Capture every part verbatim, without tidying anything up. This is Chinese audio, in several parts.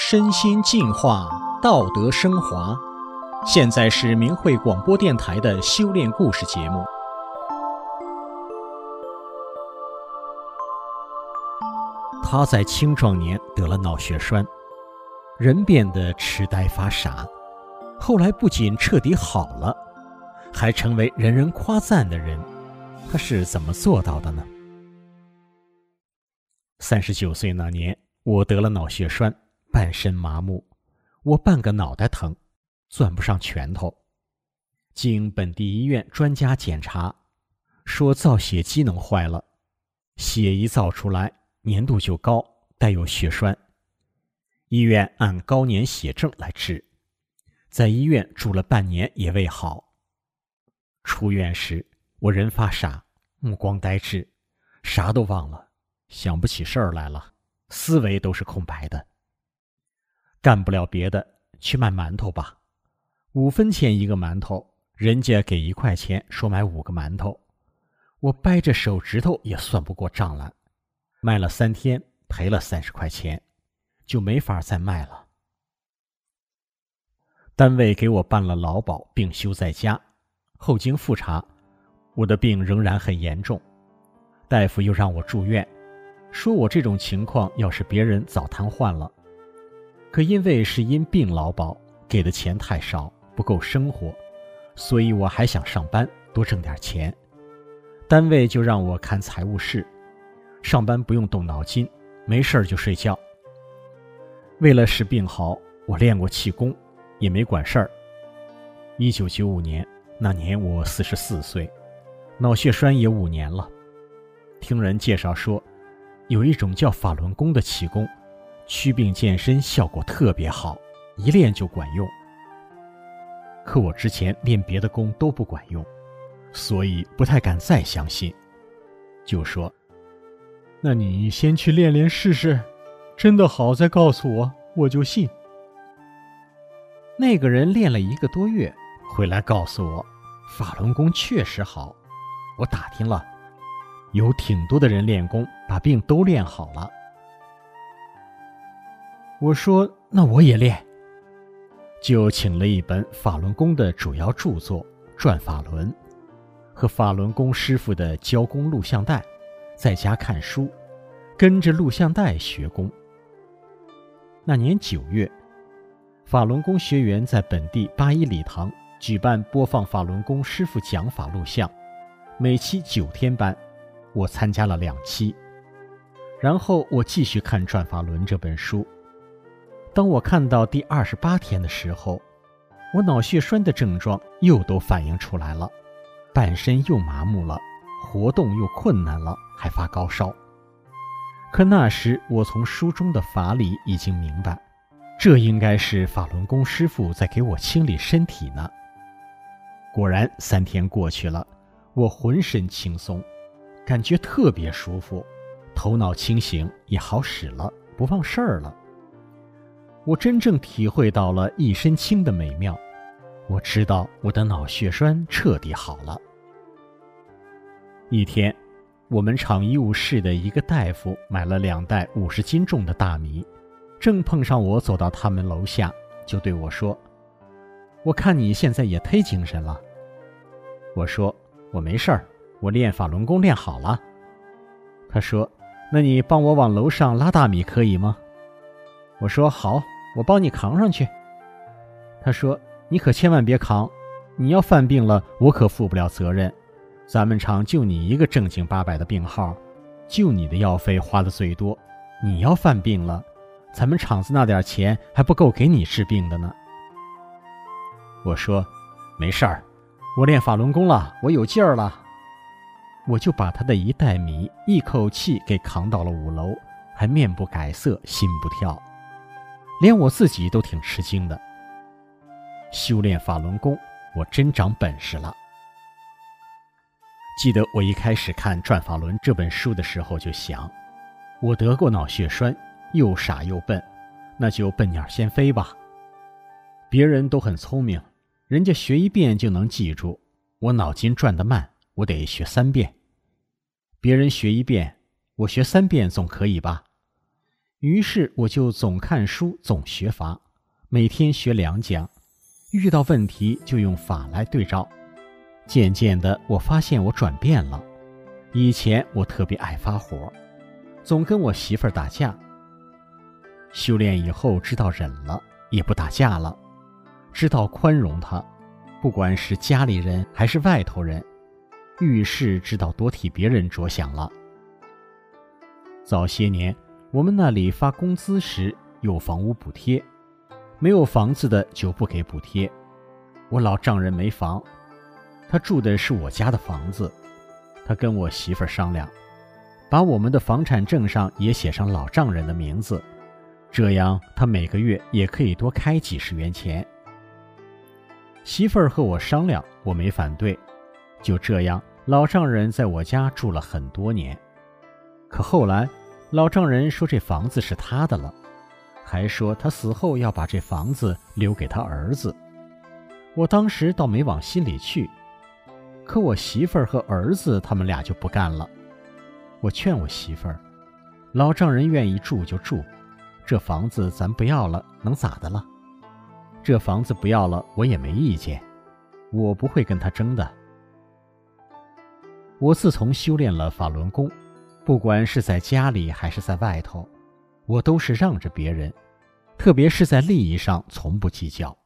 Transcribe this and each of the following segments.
身心净化，道德升华。现在是明慧广播电台的修炼故事节目。他在青壮年得了脑血栓，人变得痴呆发傻，后来不仅彻底好了，还成为人人夸赞的人。他是怎么做到的呢？三十九岁那年，我得了脑血栓，半身麻木，我半个脑袋疼，攥不上拳头。经本地医院专家检查，说造血机能坏了，血一造出来粘度就高，带有血栓。医院按高粘血症来治，在医院住了半年也未好。出院时，我人发傻，目光呆滞，啥都忘了，想不起事儿来了，思维都是空白的。干不了别的，去卖馒头吧。五分钱一个馒头，人家给一块钱，说买五个馒头。我掰着手指头也算不过账来。卖了三天，赔了三十块钱，就没法再卖了。单位给我办了劳保，病休在家。后经复查，我的病仍然很严重，大夫又让我住院，说我这种情况要是别人早瘫痪了。可因为是因病劳保，给的钱太少，不够生活，所以我还想上班，多挣点钱。单位就让我看财务室，上班不用动脑筋，没事就睡觉。为了使病好，我练过气功，也没管事儿。一九九五年，那年我四十四岁，脑血栓也五年了。听人介绍说，有一种叫法轮功的气功，祛病健身效果特别好，一练就管用。可我之前练别的功都不管用，所以不太敢再相信，就说：那你先去练练试试，真的好再告诉我，我就信。那个人练了一个多月，回来告诉我，法轮功确实好。我打听了，有挺多的人练功，把病都练好了。我说那我也练，就请了一本法轮功的主要著作《转法轮》和法轮功师傅的教功录像带，在家看书，跟着录像带学功。那年九月，法轮功学员在本地八一礼堂举办播放法轮功师傅讲法录像，每期九天班，我参加了两期。然后我继续看《转法轮》这本书。当我看到第二十八天的时候，我脑血栓的症状又都反映出来了，半身又麻木了，活动又困难了，还发高烧。可那时我从书中的法理已经明白，这应该是法轮功师傅在给我清理身体呢。果然三天过去了，我浑身轻松，感觉特别舒服，头脑清醒，也好使了，不忘事儿了。我真正体会到了一身轻的美妙，我知道我的脑血栓彻底好了。一天，我们厂医务室的一个大夫买了两袋五十斤重的大米，正碰上我走到他们楼下，就对我说：我看你现在也忒精神了。我说：我没事儿，我练法轮功练好了。他说：那你帮我往楼上拉大米可以吗？我说：好，我帮你扛上去。他说：你可千万别扛，你要犯病了，我可负不了责任。咱们厂就你一个正经八百的病号，就你的药费花的最多，你要犯病了，咱们厂子那点钱还不够给你治病的呢。我说：没事儿，我练法轮功了，我有劲儿了。我就把他的一袋米一口气给扛到了五楼，还面不改色，心不跳，连我自己都挺吃惊的。修炼法轮功，我真长本事了。记得我一开始看《转法轮》这本书的时候就想，我得过脑血栓，又傻又笨，那就笨鸟先飞吧。别人都很聪明，人家学一遍就能记住，我脑筋转得慢，我得学三遍。别人学一遍，我学三遍总可以吧？ 于是我就总看书，总学法，每天学两讲，遇到问题就用法来对照。渐渐的，我发现我转变了。以前我特别爱发火，总跟我媳妇儿打架。修炼以后知道忍了，也不打架了，知道宽容他，不管是家里人还是外头人，遇事知道多替别人着想了。早些年我们那里发工资时有房屋补贴，没有房子的就不给补贴。我老丈人没房，他住的是我家的房子，他跟我媳妇儿商量，把我们的房产证上也写上老丈人的名字，这样他每个月也可以多开几十元钱。媳妇儿和我商量，我没反对，就这样老丈人在我家住了很多年。可后来老丈人说这房子是他的了，还说他死后要把这房子留给他儿子。我当时倒没往心里去，可我媳妇儿和儿子他们俩就不干了。我劝我媳妇儿，老丈人愿意住就住，这房子咱不要了，能咋的了？这房子不要了，我也没意见，我不会跟他争的。我自从修炼了法轮功，不管是在家里还是在外头，我都是让着别人，特别是在利益上从不计较。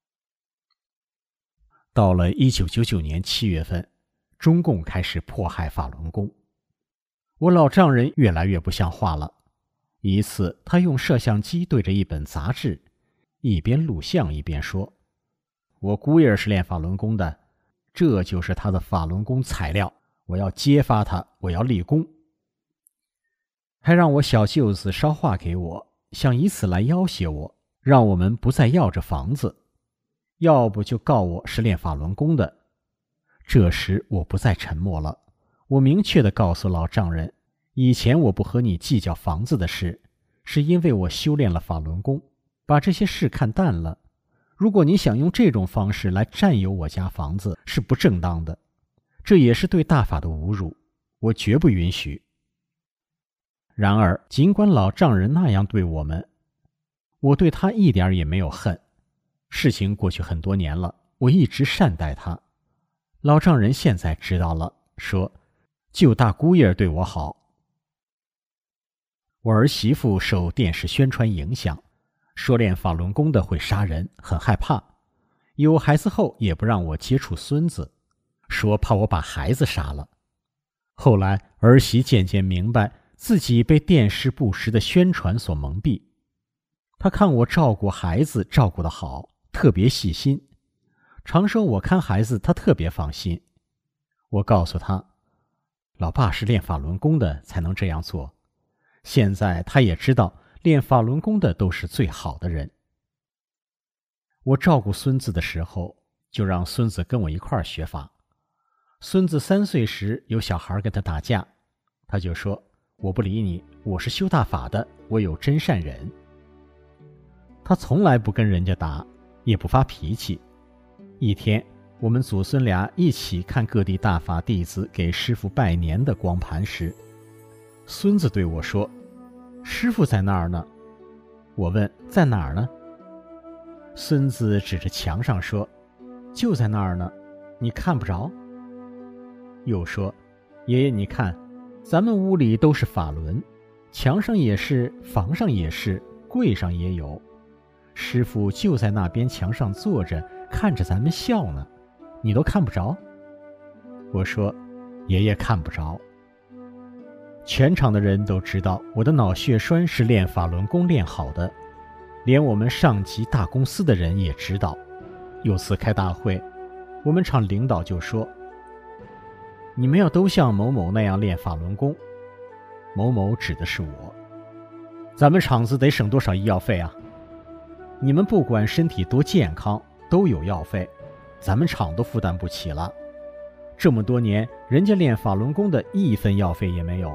到了一九九九年七月份，中共开始迫害法轮功，我老丈人越来越不像话了。一次他用摄像机对着一本杂志，一边录像一边说，我姑爷是练法轮功的，这就是他的法轮功材料，我要揭发他，我要立功。还让我小舅子捎话给我，想以此来要挟我，让我们不再要这房子，要不就告我是练法轮功的。这时我不再沉默了，我明确地告诉老丈人，以前我不和你计较房子的事，是因为我修炼了法轮功，把这些事看淡了。如果你想用这种方式来占有我家房子，是不正当的，这也是对大法的侮辱，我绝不允许。然而尽管老丈人那样对我们，我对他一点也没有恨。事情过去很多年了，我一直善待他。老丈人现在知道了，说就大姑爷对我好。我儿媳妇受电视宣传影响，说练法轮功的会杀人，很害怕。有孩子后也不让我接触孙子，说怕我把孩子杀了。后来儿媳渐渐明白自己被电视不实的宣传所蒙蔽，她看我照顾孩子照顾得好，特别细心，常说我看孩子她特别放心。我告诉她，老爸是练法轮功的才能这样做，现在她也知道练法轮功的都是最好的人。我照顾孙子的时候，就让孙子跟我一块儿学法。孙子三岁时有小孩跟他打架，他就说，我不理你，我是修大法的，我有真善忍。他从来不跟人家打，也不发脾气。一天我们祖孙俩一起看各地大法弟子给师父拜年的光盘时，孙子对我说，师父在那儿呢。我问，在哪儿呢？孙子指着墙上说，就在那儿呢，你看不着。又说，爷爷你看，咱们屋里都是法轮，墙上也是，房上也是，柜上也有，师父就在那边墙上坐着，看着咱们笑呢，你都看不着。我说，爷爷看不着。全场的人都知道我的脑血栓是练法轮功练好的，连我们上级大公司的人也知道。有次开大会，我们厂领导就说，你们要都像某某那样练法轮功。某某指的是我。咱们厂子得省多少医药费啊？你们不管身体多健康都有药费，咱们厂都负担不起了。这么多年人家练法轮功的一分药费也没有。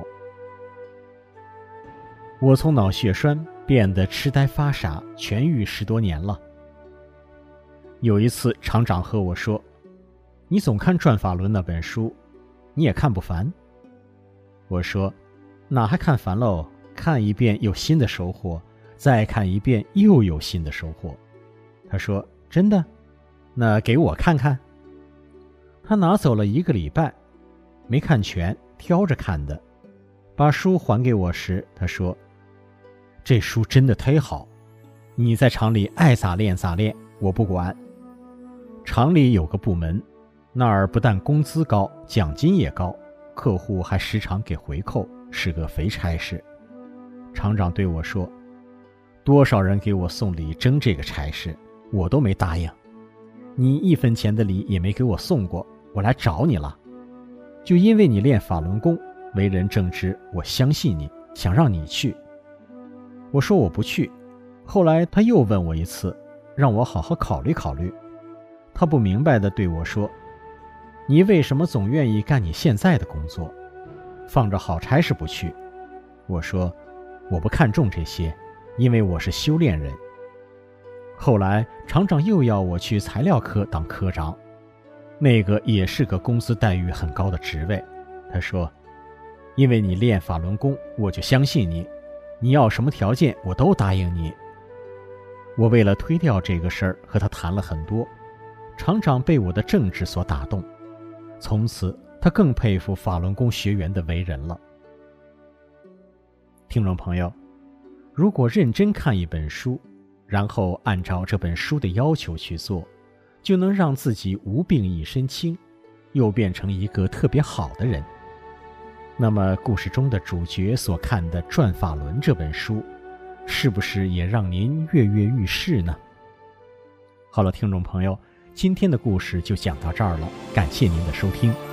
我从脑血栓变得痴呆发傻，痊愈十多年了。有一次厂长和我说，你总看转法轮那本书，你也看不烦？我说，哪还看烦喽， 看一遍有新的收获，再看一遍又有新的收获。他说：真的？那给我看看。他拿走了一个礼拜，没看全，挑着看的。把书还给我时，他说：这书真的忒好，你在厂里爱咋练咋练，我不管。厂里有个部门，那儿不但工资高，奖金也高，客户还时常给回扣，是个肥差事。厂长对我说：多少人给我送礼争这个差事，我都没答应。你一分钱的礼也没给我送过，我来找你了。就因为你练法轮功，为人正直，我相信你，想让你去。我说我不去。后来他又问我一次，让我好好考虑考虑。他不明白地对我说：你为什么总愿意干你现在的工作，放着好差事不去？我说我不看重这些，因为我是修炼人。后来厂长又要我去材料科当科长，那个也是个工资待遇很高的职位。他说：因为你练法轮功，我就相信你，你要什么条件我都答应你。我为了推掉这个事儿和他谈了很多，厂长被我的正直所打动，从此他更佩服法轮功学员的为人了。听众朋友，如果认真看一本书，然后按照这本书的要求去做，就能让自己无病一身轻，又变成一个特别好的人。那么故事中的主角所看的《转法轮》这本书，是不是也让您跃跃欲试呢？好了，听众朋友，今天的故事就讲到这儿了，感谢您的收听。